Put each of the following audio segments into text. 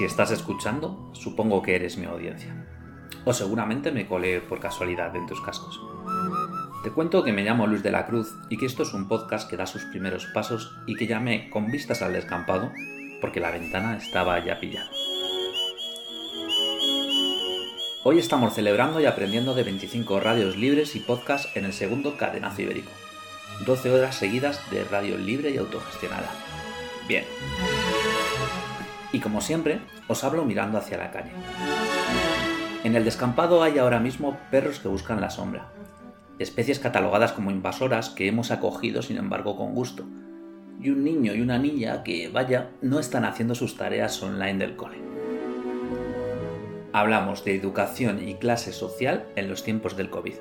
Si estás escuchando, supongo que eres mi audiencia. O seguramente me colé por casualidad en tus cascos. Te cuento que me llamo Luis de la Cruz y que esto es un podcast que da sus primeros pasos y que llamé Con vistas al descampado porque la ventana estaba ya pillada. Hoy estamos celebrando y aprendiendo de 25 radios libres y podcasts en el segundo cadenazo ibérico. 12 horas seguidas de radio libre y autogestionada. Bien. Y como siempre, os hablo mirando hacia la calle. En el descampado hay ahora mismo perros que buscan la sombra. Especies catalogadas como invasoras que hemos acogido sin embargo con gusto. Y un niño y una niña que, vaya, no están haciendo sus tareas online del cole. Hablamos de educación y clase social en los tiempos del COVID.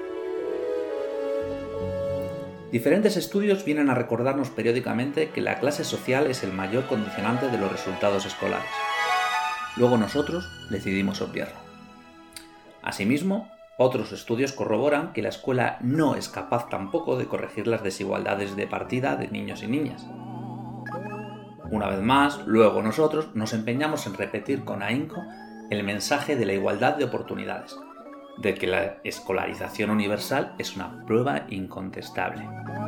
Diferentes estudios vienen a recordarnos periódicamente que la clase social es el mayor condicionante de los resultados escolares. Luego nosotros decidimos obviarlo. Asimismo, otros estudios corroboran que la escuela no es capaz tampoco de corregir las desigualdades de partida de niños y niñas. Una vez más, luego nosotros nos empeñamos en repetir con ahínco el mensaje de la igualdad de oportunidades, de que la escolarización universal es una prueba incontestable.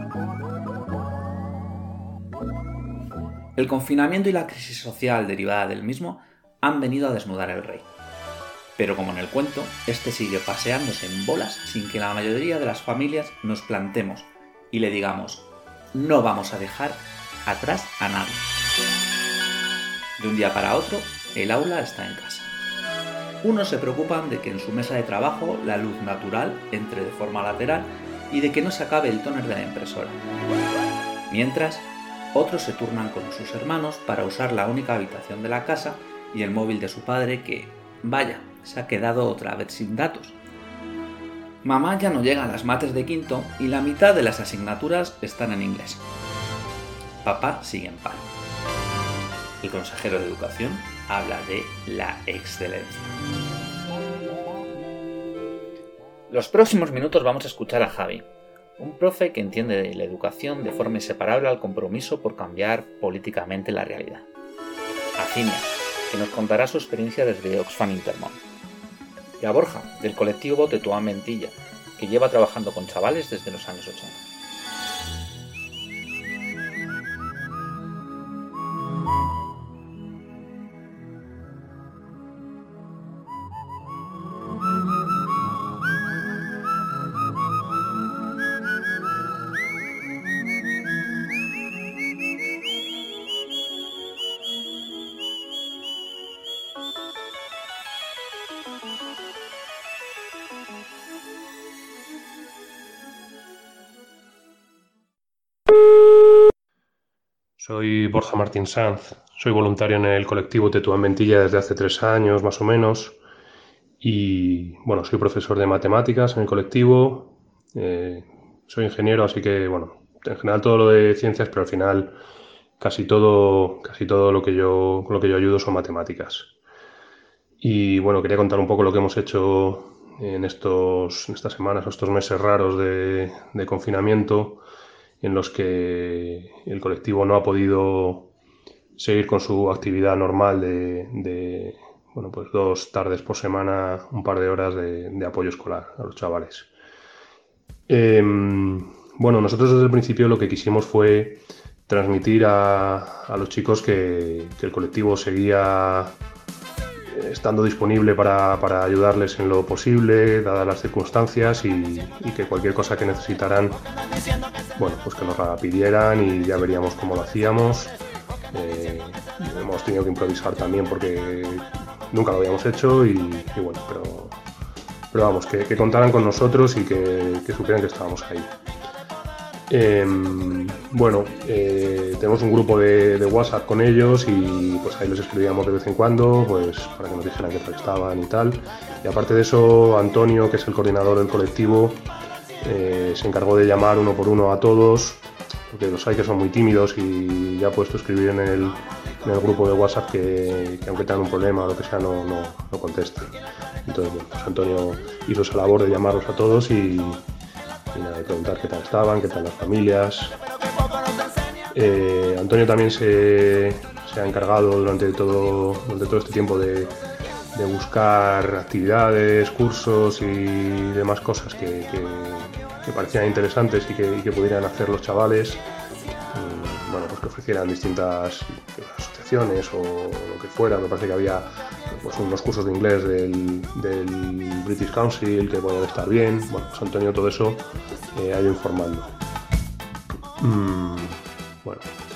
El confinamiento y la crisis social derivada del mismo han venido a desnudar el rey. Pero como en el cuento, este sigue paseándose en bolas sin que la mayoría de las familias nos plantemos y le digamos: no vamos a dejar atrás a nadie. De un día para otro, el aula está en casa. Unos se preocupan de que en su mesa de trabajo la luz natural entre de forma lateral y de que no se acabe el tóner de la impresora. Mientras, otros se turnan con sus hermanos para usar la única habitación de la casa y el móvil de su padre que, vaya, se ha quedado otra vez sin datos. Mamá ya no llega a las mates de quinto y la mitad de las asignaturas están en inglés. Papá sigue en paro. El consejero de Educación habla de la excelencia. Los próximos minutos vamos a escuchar a Javi, un profe que entiende la educación de forma inseparable al compromiso por cambiar políticamente la realidad. A Cinia, que nos contará su experiencia desde Oxfam Intermón. Y a Borja, del colectivo Tetuán Mentilla, que lleva trabajando con chavales desde los años 80. Soy Borja Martín Sanz, soy voluntario en el colectivo Tetuán Mentilla desde hace 3 años más o menos y bueno, soy profesor de matemáticas en el colectivo, soy ingeniero, así que bueno, en general todo lo de ciencias, pero al final casi todo con lo que yo ayudo son matemáticas. Y bueno, quería contar un poco lo que hemos hecho en estas semanas o estos meses raros de confinamiento, en los que el colectivo no ha podido seguir con su actividad normal de 2 tardes por semana, un par de horas de apoyo escolar a los chavales. Nosotros desde el principio lo que quisimos fue transmitir a los chicos que el colectivo seguía estando disponible para ayudarles en lo posible, dadas las circunstancias, y que cualquier cosa que necesitaran, pues que nos la pidieran y ya veríamos cómo lo hacíamos. Hemos tenido que improvisar también porque nunca lo habíamos hecho pero vamos, que contaran con nosotros y que supieran que estábamos ahí. Tenemos un grupo de WhatsApp con ellos y pues ahí les escribíamos de vez en cuando pues para que nos dijeran qué tal estaban y tal. Y aparte de eso, Antonio, que es el coordinador del colectivo, se encargó de llamar uno por uno a todos, porque los hay que son muy tímidos y ya ha puesto a escribir en el grupo de WhatsApp que aunque tengan un problema o lo que sea no contestan. Entonces pues Antonio hizo esa labor de llamarlos a todos y de preguntar qué tal estaban, qué tal las familias. Antonio también se se ha encargado durante todo este tiempo de buscar actividades, cursos y demás cosas que parecían interesantes y que pudieran hacer los chavales. Bueno, pues que ofrecieran distintas asociaciones o lo que fuera. Me parece que había pues unos cursos de inglés del British Council que podían estar bien. Bueno, pues Antonio todo eso ha ido informando. Bueno,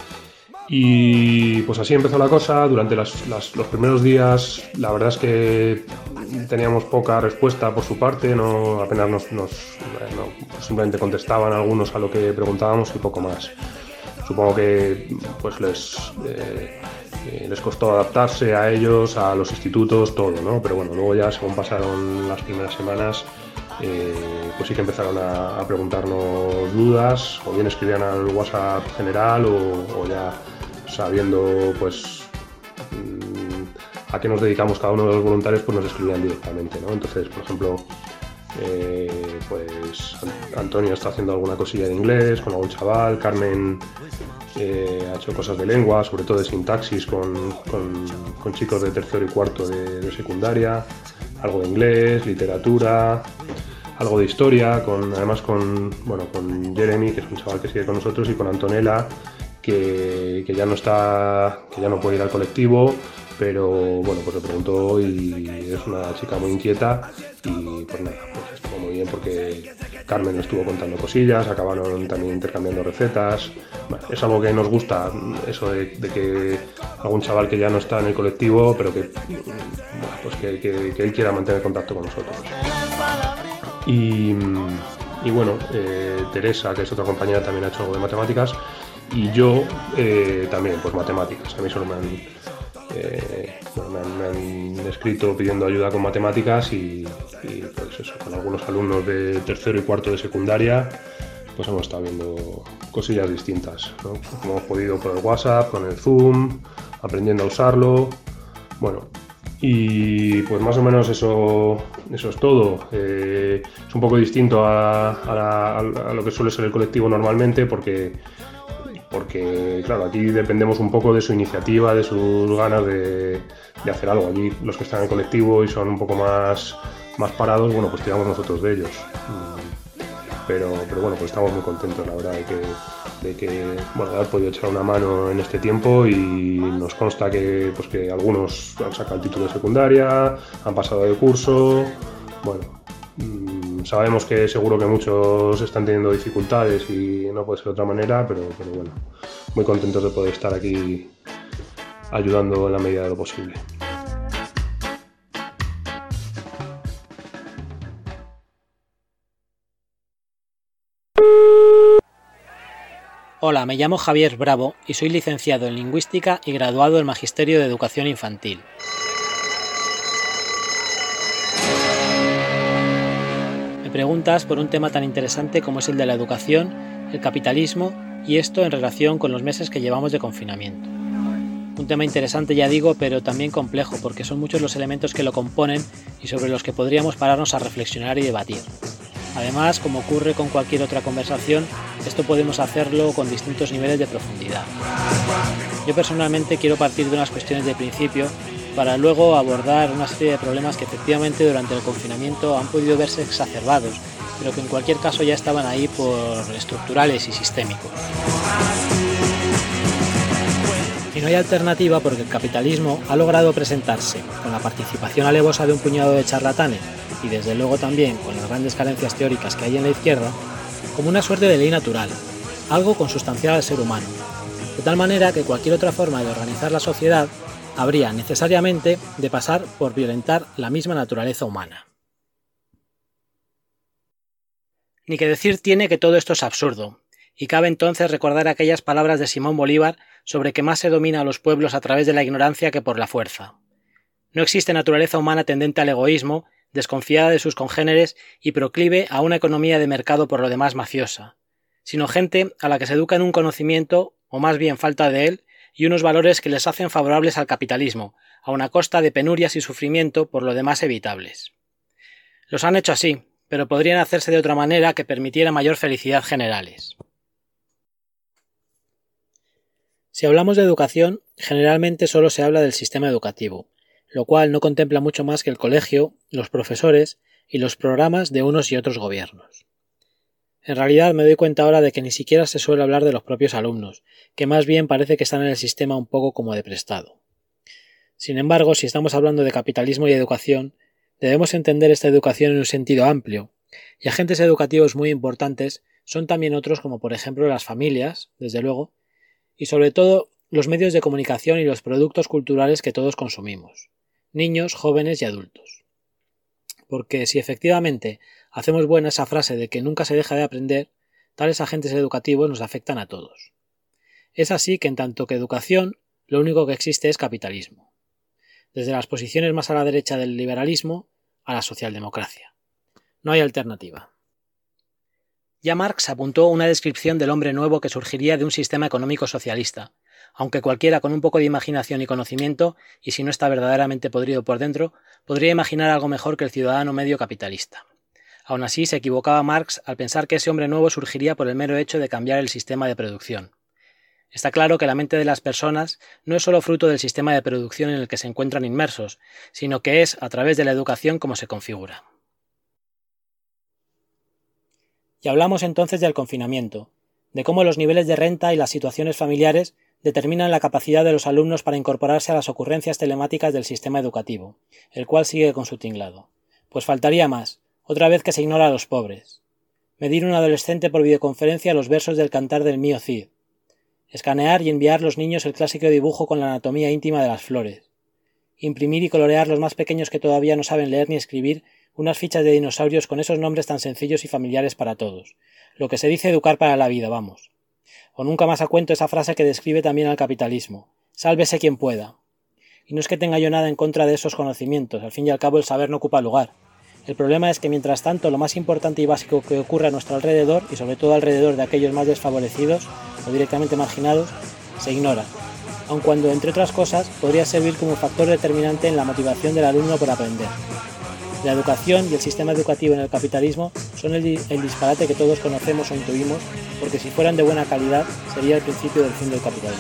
y pues así empezó la cosa. Durante los primeros días la verdad es que teníamos poca respuesta por su parte, apenas simplemente contestaban algunos a lo que preguntábamos y poco más. Supongo que pues les costó adaptarse a ellos, a los institutos, todo, ¿no? Pero bueno, luego ya según pasaron las primeras semanas, pues sí que empezaron a preguntarnos dudas, o bien escribían al WhatsApp general o ya sabiendo pues a qué nos dedicamos cada uno de los voluntarios, pues nos escribían directamente, ¿no? Entonces, por ejemplo, pues Antonio está haciendo alguna cosilla de inglés con algún chaval, Carmen ha hecho cosas de lengua, sobre todo de sintaxis con chicos de tercero y cuarto de secundaria, algo de inglés, literatura, algo de historia, además con Jeremy, que es un chaval que sigue con nosotros, y con Antonella, que ya no puede ir al colectivo, pero bueno, pues le preguntó y es una chica muy inquieta y pues nada, pues estuvo muy bien porque Carmen le estuvo contando cosillas, acabaron también intercambiando recetas. Bueno, es algo que nos gusta, eso de que algún chaval que ya no está en el colectivo, pero que él quiera mantener contacto con nosotros. Y bueno, Teresa, que es otra compañera, también ha hecho algo de matemáticas, y yo también, pues matemáticas. A mí solo me han escrito pidiendo ayuda con matemáticas y pues eso, con algunos alumnos de tercero y cuarto de secundaria, pues hemos estado viendo cosillas distintas, ¿no? Como hemos podido por el WhatsApp, con el Zoom, aprendiendo a usarlo. Bueno, y pues más o menos eso es todo. Es un poco distinto a lo que suele ser el colectivo normalmente porque claro, aquí dependemos un poco de su iniciativa, de sus ganas de hacer algo. Allí los que están en el colectivo y son un poco más parados, bueno, pues tiramos nosotros de ellos. Pero bueno, pues estamos muy contentos, la verdad, de haber podido echar una mano en este tiempo, y nos consta que algunos han sacado el título de secundaria, han pasado de curso. Bueno, sabemos que seguro que muchos están teniendo dificultades y no puede ser de otra manera, pero bueno, muy contentos de poder estar aquí ayudando en la medida de lo posible. Hola, me llamo Javier Bravo y soy licenciado en Lingüística y graduado en Magisterio de Educación Infantil. Me preguntas por un tema tan interesante como es el de la educación, el capitalismo y esto en relación con los meses que llevamos de confinamiento. Un tema interesante, ya digo, pero también complejo porque son muchos los elementos que lo componen y sobre los que podríamos pararnos a reflexionar y debatir. Además, como ocurre con cualquier otra conversación, esto podemos hacerlo con distintos niveles de profundidad. Yo personalmente quiero partir de unas cuestiones de principio para luego abordar una serie de problemas que efectivamente durante el confinamiento han podido verse exacerbados, pero que en cualquier caso ya estaban ahí por estructurales y sistémicos. Y no hay alternativa porque el capitalismo ha logrado presentarse, con la participación alevosa de un puñado de charlatanes, y desde luego también con las grandes carencias teóricas que hay en la izquierda, como una suerte de ley natural, algo consustancial al ser humano, de tal manera que cualquier otra forma de organizar la sociedad habría necesariamente de pasar por violentar la misma naturaleza humana. Ni que decir tiene que todo esto es absurdo, y cabe entonces recordar aquellas palabras de Simón Bolívar sobre que más se domina a los pueblos a través de la ignorancia que por la fuerza. No existe naturaleza humana tendente al egoísmo, desconfiada de sus congéneres y proclive a una economía de mercado por lo demás mafiosa, sino gente a la que se educa en un conocimiento, o más bien falta de él, y unos valores que les hacen favorables al capitalismo, a una costa de penurias y sufrimiento por lo demás evitables. Los han hecho así, pero podrían hacerse de otra manera que permitiera mayor felicidad generales. Si hablamos de educación, generalmente solo se habla del sistema educativo, lo cual no contempla mucho más que el colegio, los profesores y los programas de unos y otros gobiernos. En realidad me doy cuenta ahora de que ni siquiera se suele hablar de los propios alumnos, que más bien parece que están en el sistema un poco como de prestado. Sin embargo, si estamos hablando de capitalismo y educación, debemos entender esta educación en un sentido amplio, y agentes educativos muy importantes son también otros como por ejemplo las familias, desde luego, y sobre todo los medios de comunicación y los productos culturales que todos consumimos, niños, jóvenes y adultos. Porque si efectivamente hacemos buena esa frase de que nunca se deja de aprender, tales agentes educativos nos afectan a todos. Es así que en tanto que educación, lo único que existe es capitalismo, desde las posiciones más a la derecha del liberalismo a la socialdemocracia. No hay alternativa. Ya Marx apuntó una descripción del hombre nuevo que surgiría de un sistema económico socialista, aunque cualquiera con un poco de imaginación y conocimiento, y si no está verdaderamente podrido por dentro, podría imaginar algo mejor que el ciudadano medio capitalista. Aún así, se equivocaba Marx al pensar que ese hombre nuevo surgiría por el mero hecho de cambiar el sistema de producción. Está claro que la mente de las personas no es solo fruto del sistema de producción en el que se encuentran inmersos, sino que es a través de la educación como se configura. Y hablamos entonces del confinamiento, de cómo los niveles de renta y las situaciones familiares determinan la capacidad de los alumnos para incorporarse a las ocurrencias telemáticas del sistema educativo, el cual sigue con su tinglado. Pues faltaría más, otra vez que se ignora a los pobres. Medir un adolescente por videoconferencia los versos del cantar del mío Cid. Escanear y enviar a los niños el clásico dibujo con la anatomía íntima de las flores. Imprimir y colorear los más pequeños que todavía no saben leer ni escribir unas fichas de dinosaurios con esos nombres tan sencillos y familiares para todos. Lo que se dice educar para la vida, vamos. O nunca más a cuento esa frase que describe también al capitalismo. Sálvese quien pueda. Y no es que tenga yo nada en contra de esos conocimientos, al fin y al cabo el saber no ocupa lugar. El problema es que mientras tanto lo más importante y básico que ocurre a nuestro alrededor, y sobre todo alrededor de aquellos más desfavorecidos o directamente marginados, se ignora, aun cuando, entre otras cosas, podría servir como factor determinante en la motivación del alumno por aprender. La educación y el sistema educativo en el capitalismo son el disparate que todos conocemos o intuimos, porque si fueran de buena calidad sería el principio del fin del capitalismo.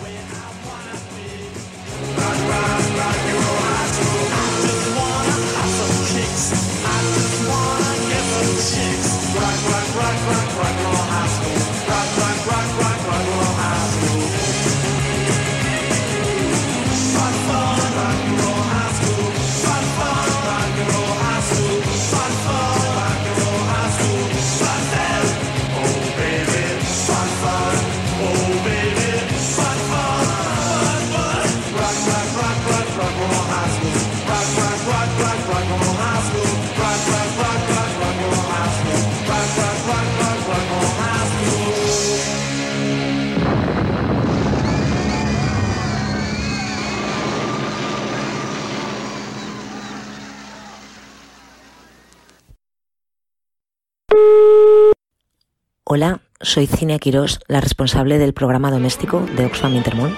Hola, soy Cinia Quirós, la responsable del programa doméstico de Oxfam Intermón.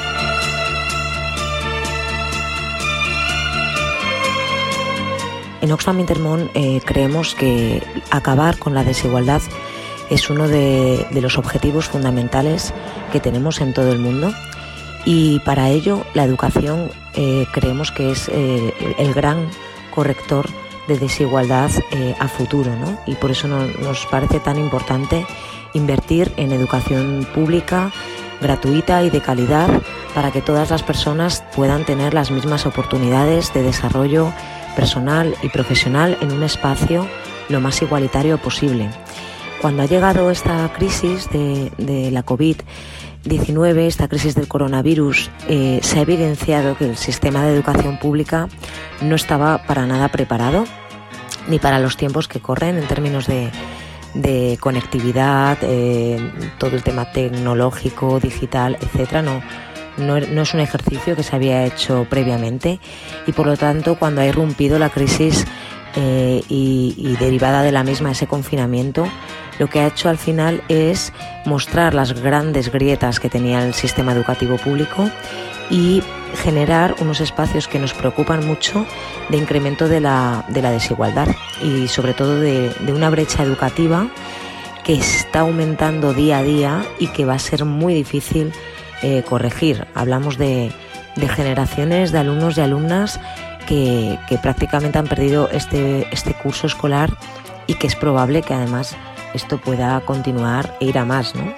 En Oxfam Intermón creemos que acabar con la desigualdad es uno de los objetivos fundamentales que tenemos en todo el mundo, y para ello la educación creemos que es el gran corrector de desigualdad a futuro, ¿no? Y por eso nos parece tan importante invertir en educación pública, gratuita y de calidad, para que todas las personas puedan tener las mismas oportunidades de desarrollo personal y profesional en un espacio lo más igualitario posible. Cuando ha llegado esta crisis de la COVID-19, esta crisis del coronavirus, se ha evidenciado que el sistema de educación pública no estaba para nada preparado, ni para los tiempos que corren en términos de conectividad, todo el tema tecnológico, digital, etcétera. No es un ejercicio que se había hecho previamente, y por lo tanto cuando ha irrumpido la crisis y derivada de la misma ese confinamiento, lo que ha hecho al final es mostrar las grandes grietas que tenía el sistema educativo público y generar unos espacios que nos preocupan mucho de incremento de la desigualdad y sobre todo de una brecha educativa que está aumentando día a día y que va a ser muy difícil corregir. Hablamos de generaciones de alumnos y alumnas que prácticamente han perdido este curso escolar y que es probable que además esto pueda continuar e ir a más, ¿no?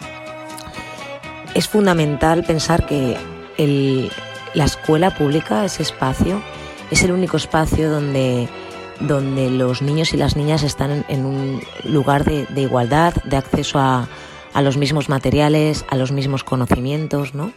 Es fundamental pensar que la escuela pública, ese espacio, es el único espacio donde los niños y las niñas están en un lugar de igualdad, de acceso a los mismos materiales, a los mismos conocimientos, ¿no?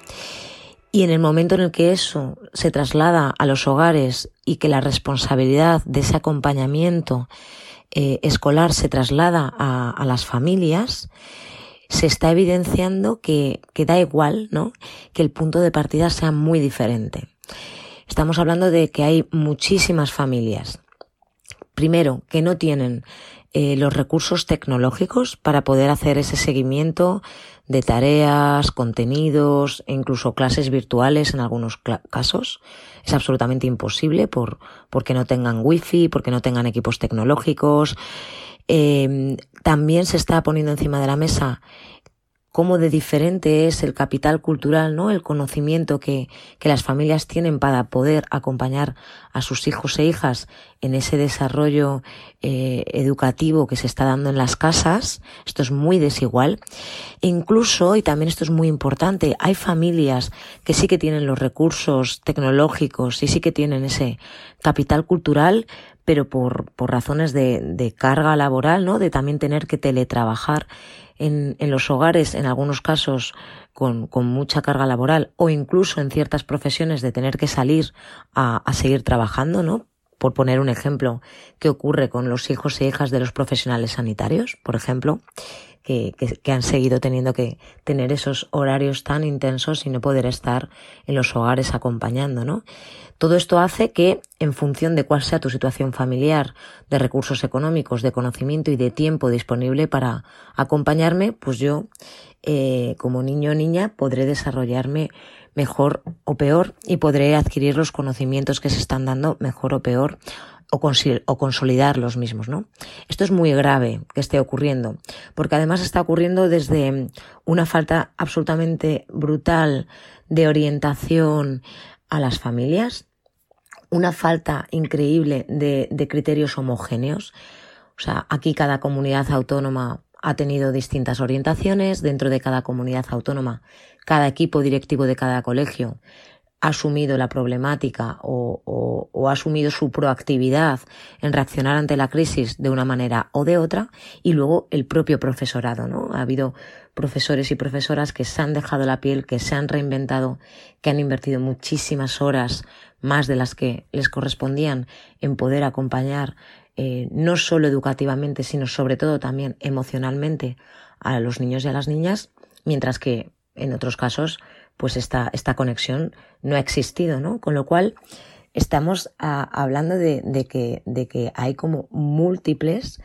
Y en el momento en el que eso se traslada a los hogares y que la responsabilidad de ese acompañamiento escolar se traslada a las familias, se está evidenciando que da igual, ¿no?, que el punto de partida sea muy diferente. Estamos hablando de que hay muchísimas familias, primero, que no tienen los recursos tecnológicos para poder hacer ese seguimiento de tareas, contenidos e incluso clases virtuales en algunos casos. Es absolutamente imposible porque no tengan wifi, porque no tengan equipos tecnológicos. También se está poniendo encima de la mesa cómo de diferente es el capital cultural, ¿no?, el conocimiento que las familias tienen para poder acompañar a sus hijos e hijas en ese desarrollo educativo que se está dando en las casas. Esto es muy desigual. E incluso, y también esto es muy importante, hay familias que sí que tienen los recursos tecnológicos y sí que tienen ese capital cultural, pero por razones de carga laboral, ¿no?, de también tener que teletrabajar en los hogares, en algunos casos con mucha carga laboral, o incluso en ciertas profesiones de tener que salir a seguir trabajando, ¿no? Por poner un ejemplo, ¿qué ocurre con los hijos e hijas de los profesionales sanitarios, por ejemplo, que han seguido teniendo que tener esos horarios tan intensos y no poder estar en los hogares acompañando, ¿no? Todo esto hace que, en función de cuál sea tu situación familiar, de recursos económicos, de conocimiento y de tiempo disponible para acompañarme, pues yo, como niño o niña, podré desarrollarme mejor o peor y podré adquirir los conocimientos que se están dando mejor o peor o consolidar los mismos, ¿no? Esto es muy grave que esté ocurriendo, porque además está ocurriendo desde una falta absolutamente brutal de orientación a las familias, una falta increíble de criterios homogéneos. O sea, aquí cada comunidad autónoma ha tenido distintas orientaciones. Dentro de cada comunidad autónoma, cada equipo directivo de cada colegio ha asumido la problemática o ha asumido su proactividad en reaccionar ante la crisis de una manera o de otra, y luego el propio profesorado, ¿no? Ha habido profesores y profesoras que se han dejado la piel, que se han reinventado, que han invertido muchísimas horas, más de las que les correspondían, en poder acompañar no solo educativamente, sino sobre todo también emocionalmente a los niños y a las niñas, mientras que en otros casos pues esta conexión no ha existido, ¿no? Con lo cual estamos hablando de que hay como múltiples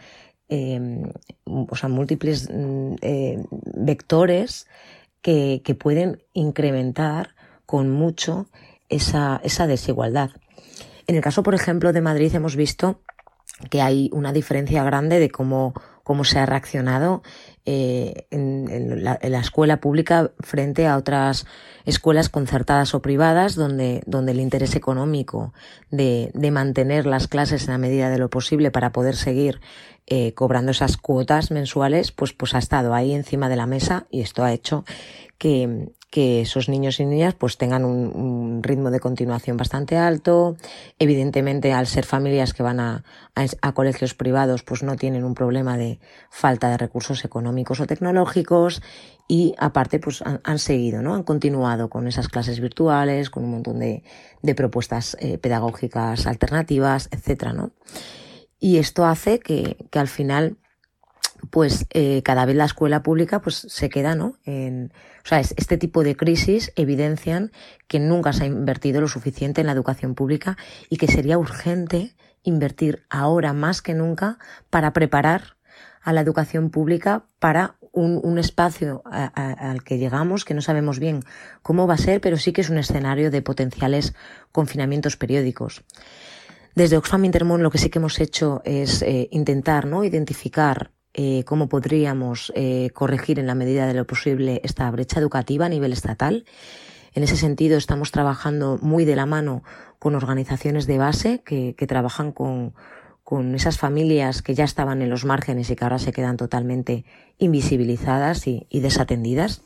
vectores que pueden incrementar con mucho esa desigualdad. En el caso, por ejemplo, de Madrid, hemos visto que hay una diferencia grande de cómo se ha reaccionado en la escuela pública frente a otras escuelas concertadas o privadas, donde el interés económico de mantener las clases en la medida de lo posible para poder seguir cobrando esas cuotas mensuales, pues ha estado ahí encima de la mesa, y esto ha hecho que esos niños y niñas pues tengan un ritmo de continuación bastante alto. Evidentemente, al ser familias que van a colegios privados, pues no tienen un problema de falta de recursos económicos o tecnológicos, y aparte pues han seguido, ¿no? Han continuado con esas clases virtuales, con un montón de propuestas pedagógicas alternativas, etcétera, ¿no? Y esto hace que al final pues cada vez la escuela pública pues se queda, ¿no? Este tipo de crisis evidencian que nunca se ha invertido lo suficiente en la educación pública, y que sería urgente invertir ahora más que nunca para preparar a la educación pública para un espacio al que llegamos, que no sabemos bien cómo va a ser, pero sí que es un escenario de potenciales confinamientos periódicos. Desde Oxfam Intermón lo que sí que hemos hecho es intentar, ¿no?, identificar cómo podríamos corregir en la medida de lo posible esta brecha educativa a nivel estatal. En ese sentido estamos trabajando muy de la mano con organizaciones de base que trabajan con esas familias que ya estaban en los márgenes y que ahora se quedan totalmente invisibilizadas y desatendidas.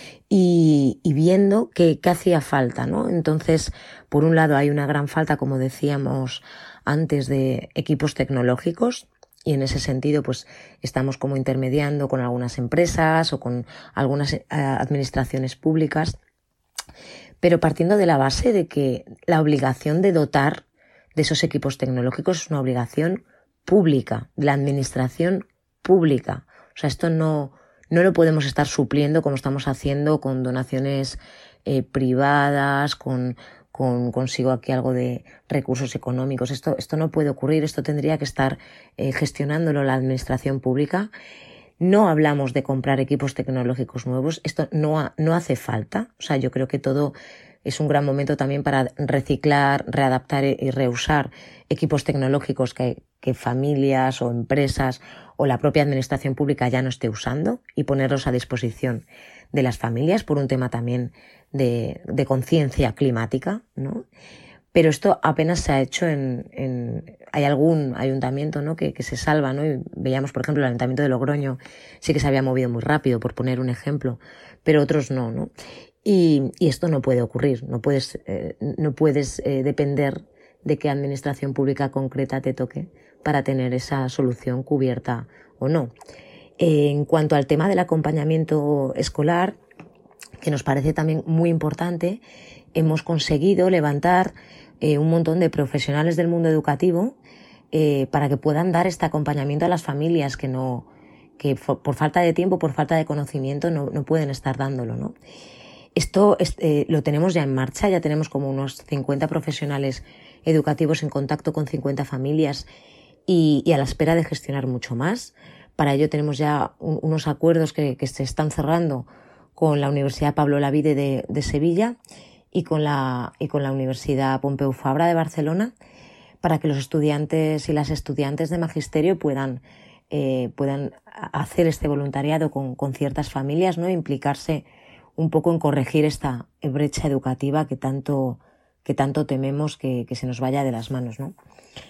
Y viendo qué hacía falta, ¿no? Entonces, por un lado hay una gran falta, como decíamos antes, de equipos tecnológicos, y en ese sentido pues estamos como intermediando con algunas empresas o con algunas administraciones públicas, pero partiendo de la base de que la obligación de dotar de esos equipos tecnológicos es una obligación pública, de la administración pública. O sea, esto no lo podemos estar supliendo como estamos haciendo con donaciones privadas, consigo aquí algo de recursos económicos. Esto no puede ocurrir, esto tendría que estar gestionándolo la administración pública. No hablamos de comprar equipos tecnológicos nuevos, esto no hace falta. O sea, yo creo que todo es un gran momento también para reciclar, readaptar y reusar equipos tecnológicos que familias o empresas o la propia administración pública ya no esté usando y ponerlos a disposición de las familias por un tema también de conciencia climática, ¿no? Pero esto apenas se ha hecho hay algún ayuntamiento, ¿no? que se salva, ¿no? Y veíamos, por ejemplo, el ayuntamiento de Logroño sí que se había movido muy rápido, por poner un ejemplo, pero otros no, ¿no? Y esto no puede ocurrir, no puedes depender de qué administración pública concreta te toque para tener esa solución cubierta o no. En cuanto al tema del acompañamiento escolar, que nos parece también muy importante, hemos conseguido levantar un montón de profesionales del mundo educativo para que puedan dar este acompañamiento a las familias que por falta de tiempo, por falta de conocimiento no pueden estar dándolo, ¿no? Esto lo tenemos ya en marcha, ya tenemos como unos 50 profesionales educativos en contacto con 50 familias y a la espera de gestionar mucho más. Para ello tenemos ya unos acuerdos que se están cerrando con la Universidad Pablo Olavide de Sevilla y con la Universidad Pompeu Fabra de Barcelona, para que los estudiantes y las estudiantes de magisterio puedan hacer este voluntariado con ciertas familias, ¿no? Implicarse un poco en corregir esta brecha educativa que tanto tememos que se nos vaya de las manos, ¿no?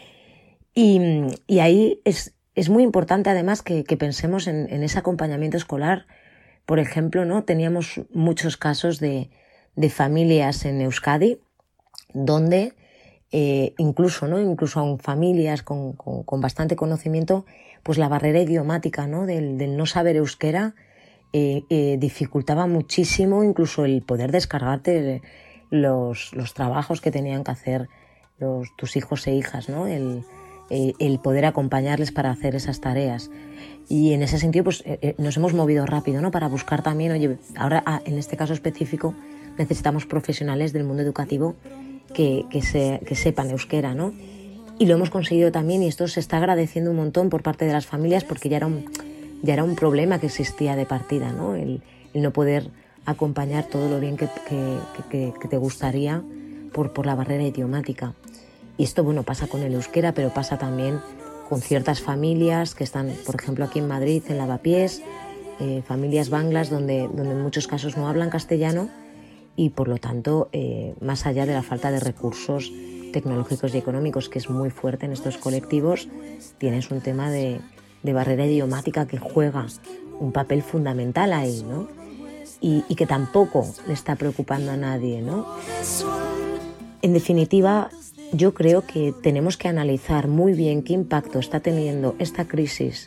Y ahí es muy importante además que pensemos en ese acompañamiento escolar. Por ejemplo, ¿no? Teníamos muchos casos de familias en Euskadi donde incluso aun familias con bastante conocimiento, pues la barrera idiomática, ¿no? del no saber euskera dificultaba muchísimo incluso el poder descargarte los trabajos que tenían que hacer tus hijos e hijas, ¿no? El poder acompañarles para hacer esas tareas. Y en ese sentido pues nos hemos movido rápido, ¿no? Para buscar también, oye, ahora en este caso específico necesitamos profesionales del mundo educativo que sepan euskera, ¿no? Y lo hemos conseguido también, y esto se está agradeciendo un montón por parte de las familias, porque ya era un problema que existía de partida, ¿no? El no poder acompañar todo lo bien que te gustaría por la barrera idiomática. Y esto, bueno, pasa con el euskera, pero pasa también con ciertas familias que están, por ejemplo, aquí en Madrid, en Lavapiés, familias banglas donde en muchos casos no hablan castellano y, por lo tanto, más allá de la falta de recursos tecnológicos y económicos, que es muy fuerte en estos colectivos, tienes un tema de barrera idiomática que juega un papel fundamental ahí, ¿no? Y que tampoco le está preocupando a nadie, ¿no? En definitiva, yo creo que tenemos que analizar muy bien qué impacto está teniendo esta crisis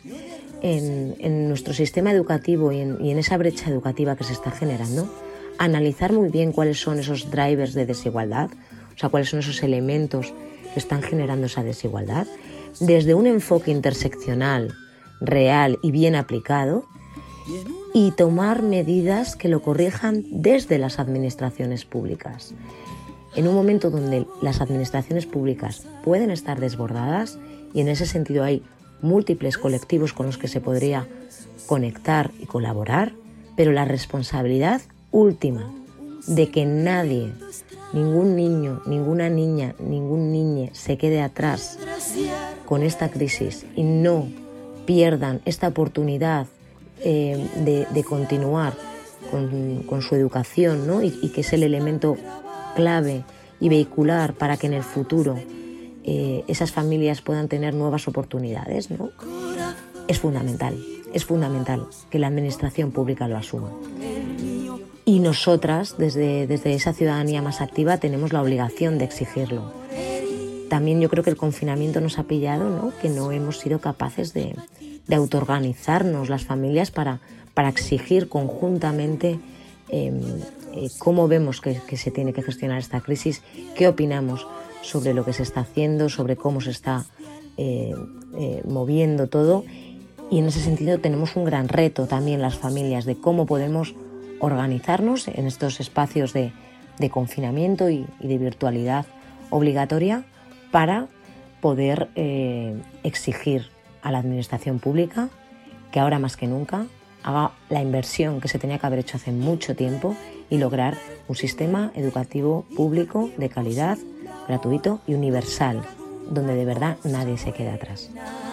en nuestro sistema educativo y en esa brecha educativa que se está generando. Analizar muy bien cuáles son esos drivers de desigualdad, o sea, cuáles son esos elementos que están generando esa desigualdad, desde un enfoque interseccional, real y bien aplicado, y tomar medidas que lo corrijan desde las administraciones públicas. En un momento donde las administraciones públicas pueden estar desbordadas, y en ese sentido hay múltiples colectivos con los que se podría conectar y colaborar, pero la responsabilidad última de que nadie, ningún niño, ninguna niña, ningún niñe se quede atrás con esta crisis y no pierdan esta oportunidad de continuar con su educación, ¿no? y que es el elemento clave y vehicular para que en el futuro esas familias puedan tener nuevas oportunidades, ¿no? Es fundamental que la administración pública lo asuma. Y nosotras, desde esa ciudadanía más activa, tenemos la obligación de exigirlo. También yo creo que el confinamiento nos ha pillado, ¿no? Que no hemos sido capaces de autoorganizarnos las familias para exigir conjuntamente cómo vemos que se tiene que gestionar esta crisis, qué opinamos sobre lo que se está haciendo, sobre cómo se está moviendo todo. Y en ese sentido tenemos un gran reto también las familias de cómo podemos organizarnos en estos espacios de confinamiento y de virtualidad obligatoria para poder exigir a la administración pública que ahora más que nunca haga la inversión que se tenía que haber hecho hace mucho tiempo y lograr un sistema educativo público de calidad, gratuito y universal, donde de verdad nadie se quede atrás.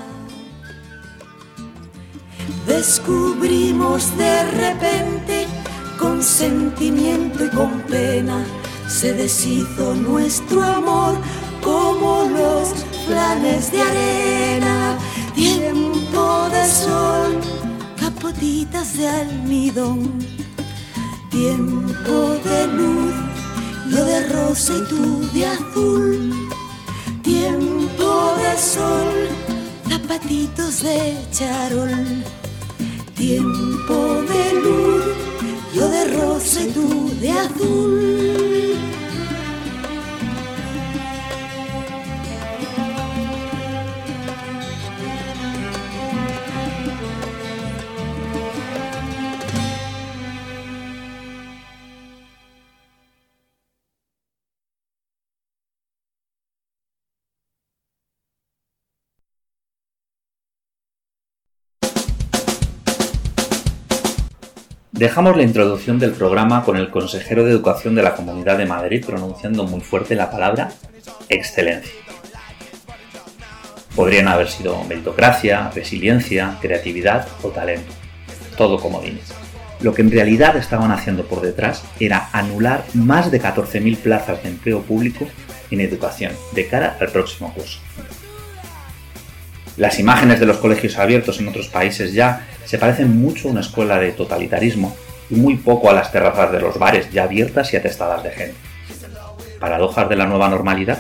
Descubrimos de repente, con sentimiento y con pena, se deshizo nuestro amor como los planes de arena. Tiempo de sol, capotitas de almidón. Tiempo de luz, yo de rosa y tú de azul. Tiempo de sol, zapatitos de charol. Tiempo de luz, yo de rosa y tú de azul. Dejamos la introducción del programa con el consejero de Educación de la Comunidad de Madrid pronunciando muy fuerte la palabra excelencia. Podrían haber sido meritocracia, resiliencia, creatividad o talento. Todo comodines. Lo que en realidad estaban haciendo por detrás era anular más de 14.000 plazas de empleo público en educación de cara al próximo curso. Las imágenes de los colegios abiertos en otros países ya se parecen mucho a una escuela de totalitarismo y muy poco a las terrazas de los bares ya abiertas y atestadas de gente. ¿Paradojas de la nueva normalidad?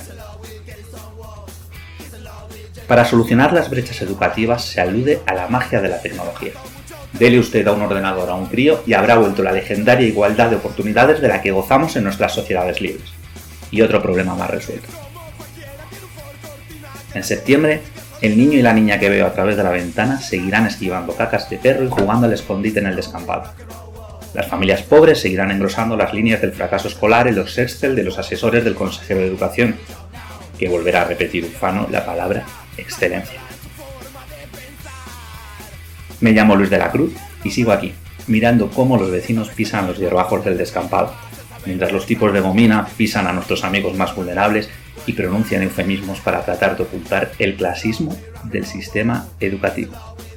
Para solucionar las brechas educativas se alude a la magia de la tecnología. Dele usted a un ordenador a un crío y habrá vuelto la legendaria igualdad de oportunidades de la que gozamos en nuestras sociedades libres. Y otro problema más resuelto. En septiembre, el niño y la niña que veo a través de la ventana seguirán esquivando cacas de perro y jugando al escondite en el descampado. Las familias pobres seguirán engrosando las líneas del fracaso escolar en los Excel de los asesores del consejero de Educación, que volverá a repetir ufano la palabra excelencia. Me llamo Luis de la Cruz y sigo aquí, mirando cómo los vecinos pisan los hierbajos del descampado, mientras los tipos de gomina pisan a nuestros amigos más vulnerables y pronuncian eufemismos para tratar de ocultar el clasismo del sistema educativo.